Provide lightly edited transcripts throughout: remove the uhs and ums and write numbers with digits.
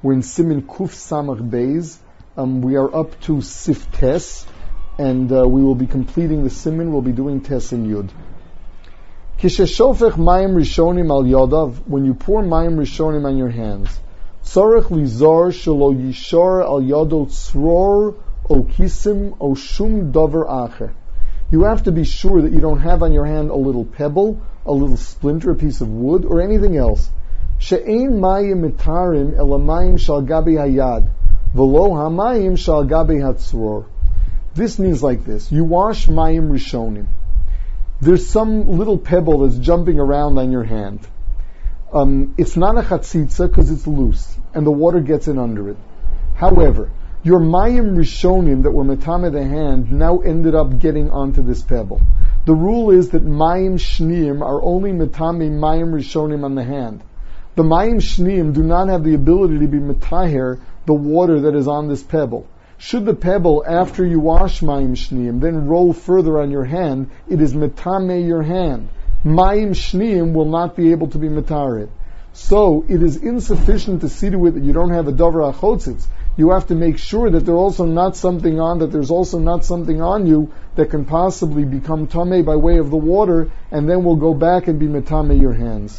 We're in Simin Kuf Samach Beis. We are up to Sif Tes, and we will be completing the Simin. We'll be doing Tes and Yud. Kisheshofech mayim rishonim al yodav, when you pour mayim rishonim on your hands, tzorech lizor shelo yishor al yodo tzror o kisim o shum dover acher. You have to be sure that you don't have on your hand a little pebble, a little splinter, a piece of wood, or anything else. She'ein mayim mitarim ela mayim shal gabi hayad, v'lo hamayim shal gabi hatzror. This means like this: you wash mayim rishonim. There's some little pebble that's jumping around on your hand. It's not a chatzitza because it's loose, and the water gets in under it. However, your mayim rishonim that were metame the hand now ended up getting onto this pebble. The rule is that mayim shniim are only metame mayim rishonim on the hand. The mayim shniim do not have the ability to be metaher the water that is on this pebble. Should the pebble, after you wash mayim shniim, then roll further on your hand, it is metame your hand. Mayim shniim will not be able to be metaret. So it is insufficient to see to it that you don't have a davar achotzitz. You have to make sure that there's also not something on you that can possibly become tameh by way of the water, and then will go back and be metame your hands.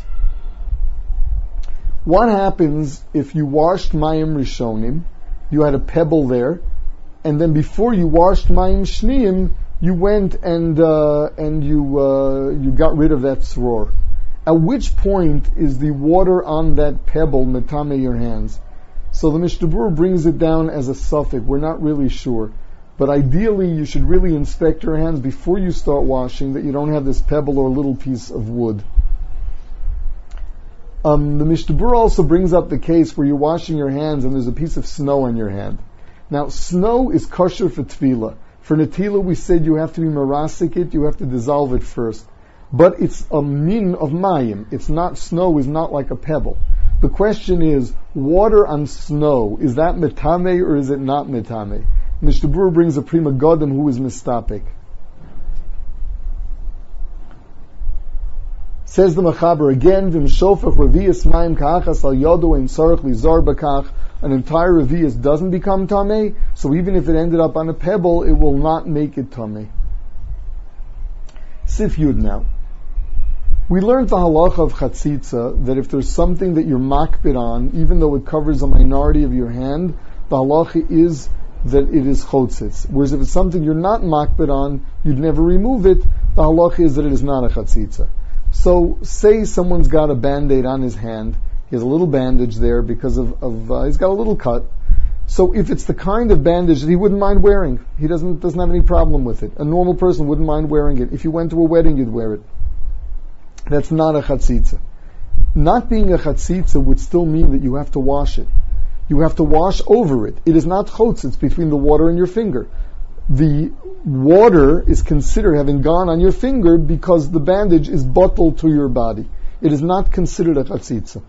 What happens if you washed mayim rishonim? You had a pebble there, and then before you washed mayim shniim, you went and you got rid of that tzror. At which point is the water on that pebble metame your hands? So the Mishnah Berurah brings it down as a suffix. We're not really sure, but ideally you should really inspect your hands before you start washing, that you don't have this pebble or little piece of wood. The Mishnah Berurah also brings up the case where you're washing your hands and there's a piece of snow on your hand. Now, snow is kosher for tefillah. For netila, we said you have to be marasik it, you have to dissolve it first. But it's a min of mayim. It's not, snow is not like a pebble. The question is, water on snow, is that metame or is it not metame? Mishnah Berurah brings a prima godim who is mistapik. Says the Machaber again, V'mshofach revi'as mayim ka'achas al yodo ein tzorech lizor b'kach. An entire revi'as doesn't become tameh, so even if it ended up on a pebble, it will not make it tameh. Sif Yud now. We learned the halacha of chatzitza, that if there's something that you're makbid on, even though it covers a minority of your hand, the halacha is that it is chotzitz. Whereas if it's something you're not makbid on, you'd never remove it, the halacha is that it is not a chatzitza. So, say someone's got a band-aid on his hand, he has a little bandage there because of he's got a little cut. So if it's the kind of bandage that he wouldn't mind wearing, he doesn't have any problem with it. A normal person wouldn't mind wearing it. If you went to a wedding, you'd wear it. That's not a chatzitza. Not being a chatzitza would still mean that you have to wash it. You have to wash over it. It is not chotzitz between the water and your finger. The water is considered having gone on your finger because the bandage is bottled to your body. It is not considered a chatzitza.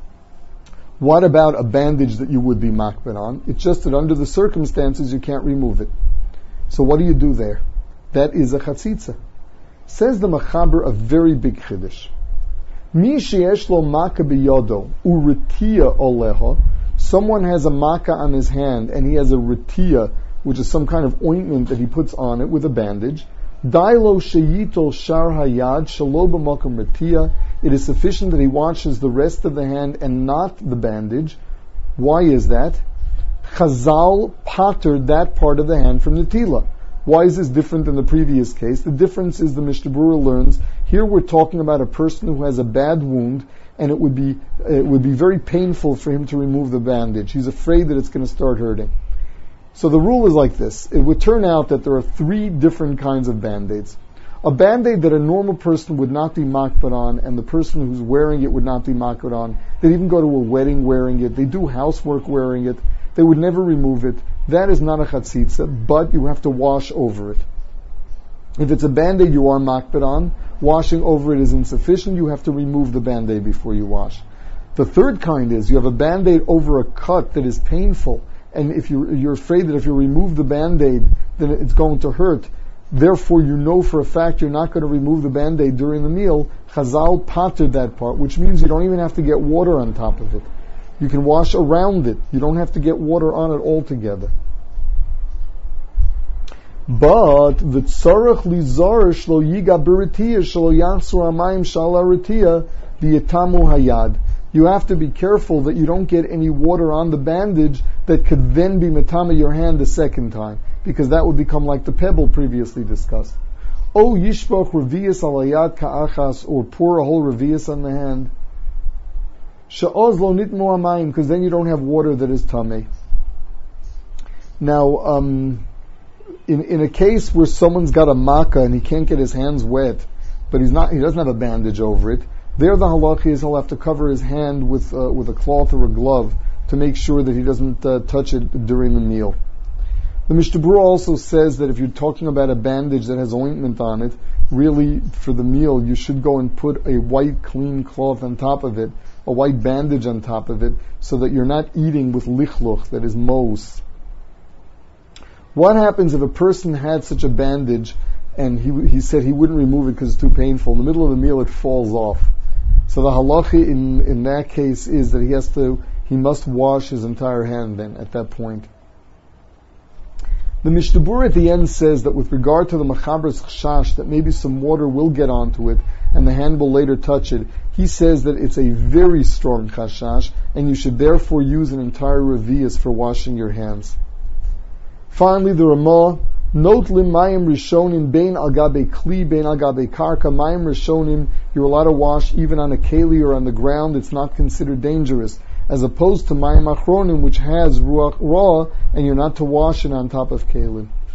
What about a bandage that you would be makbid on? It's just that under the circumstances you can't remove it. So what do you do there? That is a chatzitza. Says the Machaber a very big chiddush. Mi sheyesh lo maka biyodo uritiya oleha. Someone has a makkah on his hand and he has a ritiya, which is some kind of ointment that he puts on it with a bandage. Dailo sheyitol shar hayad shalo b'makom ritiya. It is sufficient that he washes the rest of the hand and not the bandage. Why is that? Chazal pattered that part of the hand from netila. Why is this different than the previous case? The difference is the Mishnah Berurah learns, here we're talking about a person who has a bad wound, and it would be very painful for him to remove the bandage. He's afraid that it's going to start hurting. So the rule is like this. It would turn out that there are three different kinds of band-aids. A band-aid that a normal person would not be makbid on, and the person who's wearing it would not be makbid on. They'd even go to a wedding wearing it. They do housework wearing it. They would never remove it. That is not a chatzitza, but you have to wash over it. If it's a band-aid you are makbid on, washing over it is insufficient. You have to remove the band-aid before you wash. The third kind is you have a band-aid over a cut that is painful, and if you're afraid that if you remove the band-aid, then it's going to hurt. Therefore, you know for a fact you're not going to remove the band-aid during the meal. Chazal pattered that part, which means you don't even have to get water on top of it. You can wash around it. You don't have to get water on it altogether. But the tzarech lizar shlo yiga b'ritiyah shlo yachzor hamayim shala ritiyah v'yitamu hayad. You have to be careful that you don't get any water on the bandage that could then be metama your hand the second time, because that would become like the pebble previously discussed. O yishpoch reviyas al hayad ka'achas, or pour a whole reviyas on the hand. She'oz lo nitmu hamayim, because then you don't have water that is tameh. Now, in a case where someone's got a makkah and he can't get his hands wet, but he doesn't have a bandage over it, there the halacha is he'll have to cover his hand with a cloth or a glove to make sure that he doesn't touch it during the meal. The Mishnah Berurah also says that if you're talking about a bandage that has ointment on it, really for the meal you should go and put a white clean cloth on top of it, a white bandage on top of it, so that you're not eating with lichluch, that is mos. What happens if a person had such a bandage and he said he wouldn't remove it because it's too painful? In the middle of the meal it falls off. So the halacha in that case is that he must wash his entire hand then at that point. The Mishnah Berurah at the end says that with regard to the mechaber's chashash, that maybe some water will get onto it and the hand will later touch it, he says that it's a very strong chashash and you should therefore use an entire reviyas for washing your hands. Finally, the Ramah, note mayim rishonim bein al gabe kli bein al gabe karka, mayim rishonim you're allowed to wash even on a keli or on the ground. It's not considered dangerous, as opposed to mayim achronim, which has ruach ra, and you're not to wash it on top of kelim.